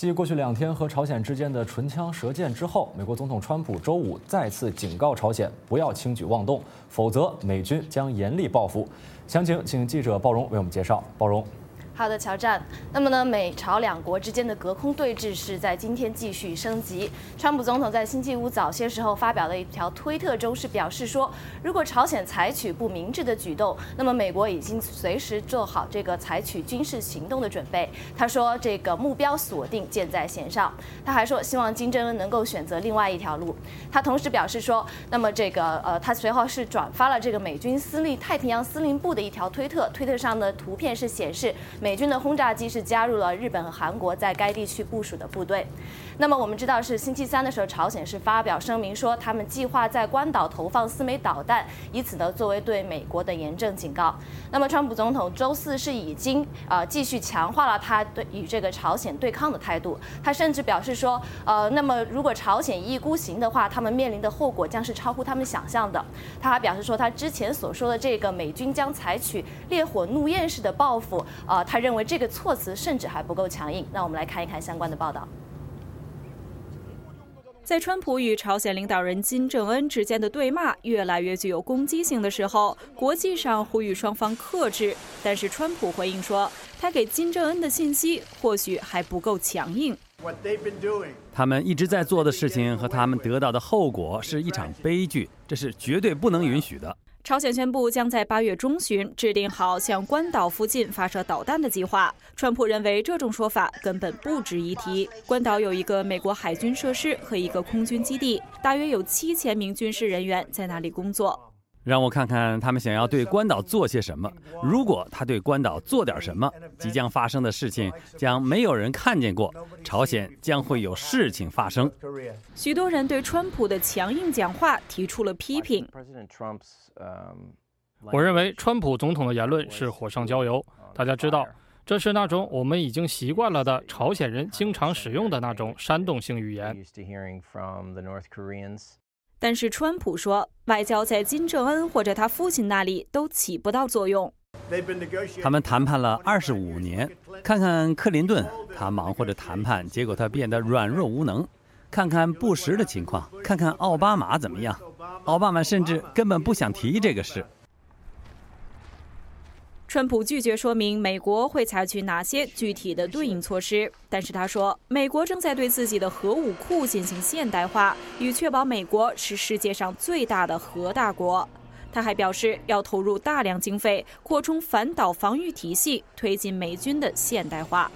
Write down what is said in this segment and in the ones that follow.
继过去2天和朝鲜之间的唇枪舌剑之后，美国总统川普周五再次警告朝鲜不要轻举妄动，否则美军将严厉报复。详情请记者鲍荣为我们介绍。鲍荣。 好的，乔战。那么呢，美朝两国之间的隔空对峙是在今天继续升级。川普总统在星期五早些时候发表了一条推特中，是表示说，如果朝鲜采取不明智的举动，那么美国已经随时做好这个采取军事行动的准备。他说，这个目标锁定，箭在弦上。他还说，希望金正恩能够选择另外一条路。他同时表示说，那么这个他随后是转发了这个美军太平洋司令部的一条推特，推特上的图片是显示美军的轰炸机是加入了日本和韩国在该地区部署的部队。那么我们知道是星期三的时候，朝鲜是发表声明说，他们计划在关岛投放4枚导弹，以此呢作为对美国的严正警告。那么川普总统周四是已经继续强化了他与这个朝鲜对抗的态度。他甚至表示说，那么如果朝鲜一意孤行的话，他们面临的后果将是超乎他们想象的。他还表示说，他之前所说的这个美军将采取烈火怒焰式的报复，他认为这个措辞甚至还不够强硬。那我们来看一看相关的报道。 在川普与朝鲜领导人金正恩之间的对骂越来越具有攻击性的时候，国际上呼吁双方克制，但是川普回应说，他给金正恩的信息或许还不够强硬。 他们一直在做的事情和他们得到的后果是一场悲剧，这是绝对不能允许的。 朝鲜宣布将在8月中旬制定好向关岛附近发射导弹的计划。川普认为这种说法根本不值一提。关岛有一个美国海军设施和一个空军基地，大约有7000名军事人员在那里工作。 让我看看他们想要对关岛做些什么。如果他对关岛做点什么，即将发生的事情将没有人看见过，朝鲜将会有事情发生。 许多人对川普的强硬讲话提出了批评。 我认为川普总统的言论是火上浇油。大家知道，这是那种我们已经习惯了的朝鲜人经常使用的那种煽动性语言。 但是川普说，外交在金正恩或者他父亲那里都起不到作用。 他们谈判了25年，看看克林顿，他忙活着谈判，结果他变得软弱无能。看看布什的情况，看看奥巴马怎么样，奥巴马甚至根本不想提这个事。 川普拒绝说明美国会采取哪些具体的对应措施，但是他说，美国正在对自己的核武库进行现代化，以确保美国是世界上最大的核大国。他还表示，要投入大量经费，扩充反导防御体系，推进美军的现代化。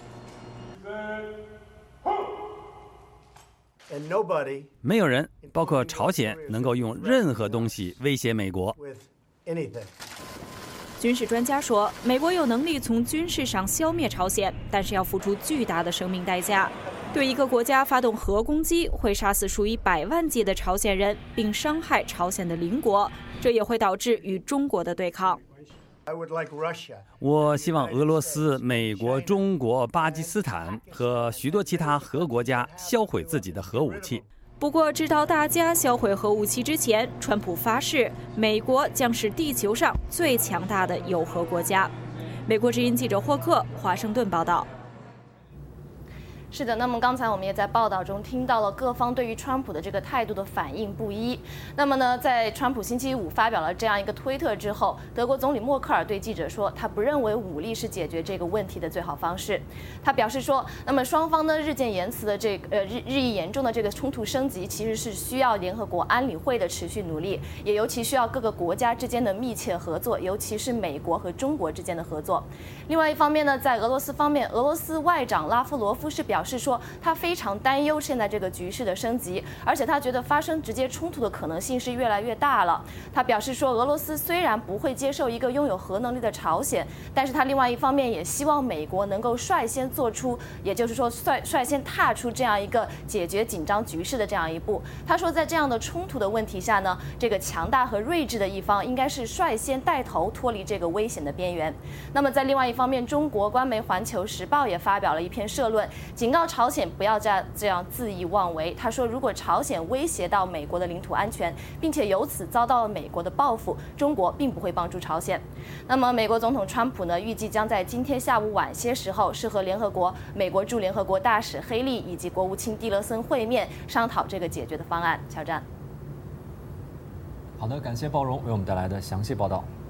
没有人，包括朝鲜，能够用任何东西威胁美国。 军事专家说，美国有能力从军事上消灭朝鲜，但是要付出巨大的生命代价。对一个国家发动核攻击，会杀死数以百万计的朝鲜人，并伤害朝鲜的邻国，这也会导致与中国的对抗。 我希望俄罗斯、美国、中国、巴基斯坦和许多其他核国家销毁自己的核武器。 不过，直到大家销毁核武器之前，川普发誓，美国将是地球上最强大的有核国家。美国之音记者霍克，华盛顿报道。 是的，那么刚才我们也在报道中听到了各方对于川普的这个态度的反应不一。那么呢，在川普星期五发表了这样一个推特之后，德国总理默克尔对记者说，他不认为武力是解决这个问题的最好方式。他表示说，那么双方呢日渐言辞的日益严重的这个冲突升级，其实是需要联合国安理会的持续努力，也尤其需要各个国家之间的密切合作，尤其是美国和中国之间的合作。另外一方面呢，在俄罗斯方面，俄罗斯外长拉夫罗夫是表示说，他非常担忧现在这个局势的升级，而且他觉得发生直接冲突的可能性是越来越大了。他表示说，俄罗斯虽然不会接受一个拥有核能力的朝鲜，但是他另外一方面也希望美国能够率先做出，也就是说率先踏出这样一个解决紧张局势的这样一步。他说，在这样的冲突的问题下呢，这个强大和睿智的一方应该是率先带头脱离这个危险的边缘。那么在另外一方面，中国官媒《环球时报》也发表了一篇社论，警告告朝鲜不要这样恣意妄为。他说，如果朝鲜威胁到美国的领土安全，并且由此遭到了美国的报复，中国并不会帮助朝鲜。那么，美国总统川普呢，预计将在今天下午晚些时候是和美国驻联合国大使黑利以及国务卿蒂勒森会面，商讨这个解决的方案。乔战。 好的，感谢鲍荣为我们带来的详细报道。